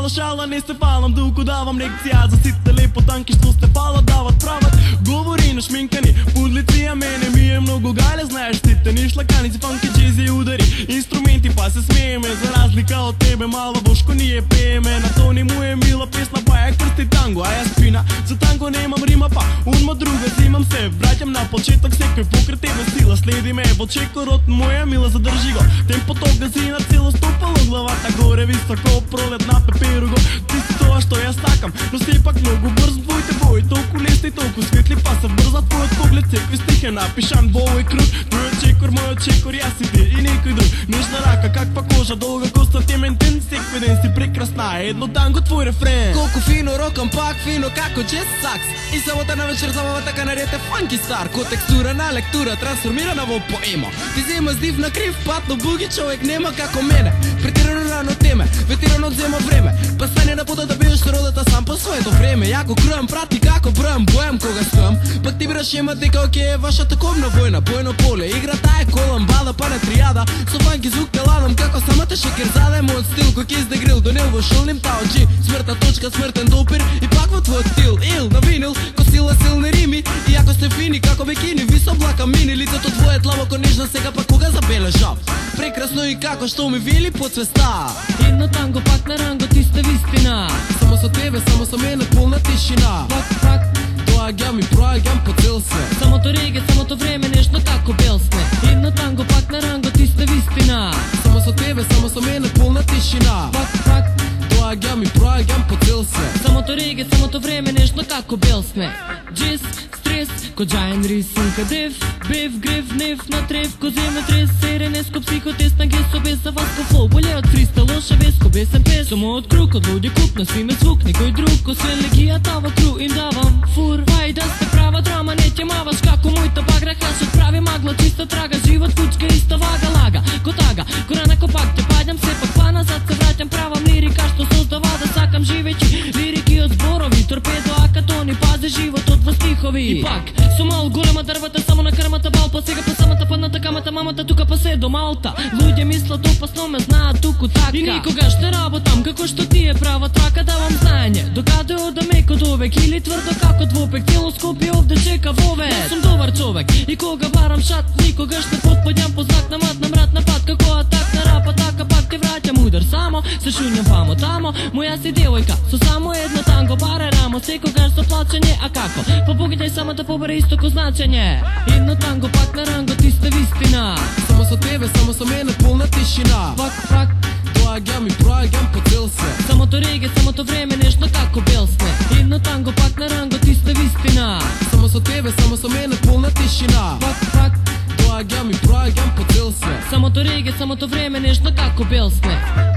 шала, не се фалам, докато давам лекция за сите лепотанки, що сте фала дават правят. Говори на шминкани, под лиция мене ми е много галя, знаеш сите ни шлаканици, фанки, джези удари, инструменти па се смееме, за разлика от тебе мала бошко ние пееме. На Тони му е мила песна, па е кръсти танго, а я спина, за танго немам рима па, унма друга, взимам се, вратям на почетък всеки покрай тебе сила, следи ме, вълчекор от моя мила, задържи го, темпото гази на цяло стопало, главата горе високо, пролет на пеперого, ти си това, що я стакам, но си пак много бърз, твоите бои, толкова лесни, толкова светли, па са бърза, твоят поглед, всеки стих е напишан, бол е кръг, моят чекор, аз си ти и никой друг, нежна рака, каква кожа, дълга коса, темен ден, всеки ден си прекрасна, едно танго, твой рефрен. Колко фино рокам, пак фино, како джез сакс. И самата на вечер забава така нарете фанки стар. Ко текстура на лектура, трансформирана во поема. Ти взема с див на крив пат, но буги човек нема како мене. Претирано рано теме, ветирано взема време. Па стане на пута да биеш родата сам по своето време. Яко кръм, прати како бръм, боем кога спъм. Пак ти браш има дека оке е вашата комна война. Бойно поле, играта е колам, бада па не триада. Со фанки звук те ладам, како самата шекерзада е моят стил. Коки да грил, до него шулним таоджи. Смъртна точка, смъртен допир и пак во твоят стил. Ил на винил, ко сила силни рими. И ако сте фини, како бикини, вис облака мини. Лицето твое длабоко нежно, сега пак кога забележав. Прекрасно и како што ми вили под свеста. Едно танго, пак на ранго, ти сте вистина. Само со тебе, само со мене, пълна тишина. Пак, доаѓам и проаѓам по цел свет. самото реге, самото време, нешто како бел сне. Едно танго, пак на ранго, ти сте вистина. Само со тебе, само со мене, пълна тишина. Пак, доаѓам и проаѓам по цел свет. самото реге, самото време, нешто како бел сне. Джис, стрес, коджаен рисунка дев, бев, грев, нев, на трев, коземе трес, серенеско, психотест на гесо, без заваско флоу, боле от фриста, лоша веско, бесен пес. Само от круг, от луди куп, на свиме звук, никой друг, освен легията во кру, им давам фур. Вай да сте права драма, не те маваш, како мојта багра, хашат прави магла, чиста трага, живот кучка, иста вага, лага, котага, корана копак, те падам, се пак па назад се вратям, правам лирика, што создава да сакам живеći, лирики од зборови, торпедо, акатони, пази животот во стихови. И пак, со мал голема дрвата, само на крмата балпа, сега па самата падната камата, мамата тука па се до Малта. Луѓе мислат опасно, ме знаат туку така. И никогаш не работам, како што ти е права трака, давам знаење. Докаде одам еко довек, или тврдо како двопек, цело Скопје овде чека вове. Не сум добар човек, и кога барам шат, никогаш не потпадјам по знак на мат, на мрат на пат, како атак на рапа, така пак те враќам удар само, се шунјам вамо тамо, моја си девојка, со само едно танго, баре рамо, секогаш со плачење, а како? Побогињај само да побере истоко значење. Едно танго, пак на ранго, ти сте вистина. Само со тебе, само со мене, пълна тишина. Пак, доаѓам и проаѓам по цел свет. самото реге, самото време, нешто како бел сне. Едно танго, пак на ранго, ти сте вистина. Само со тебе, само со мене, пълна тишина. Пак, доаѓам и проаѓам по цел свет. самото реге, самото време, нешто како бел сне.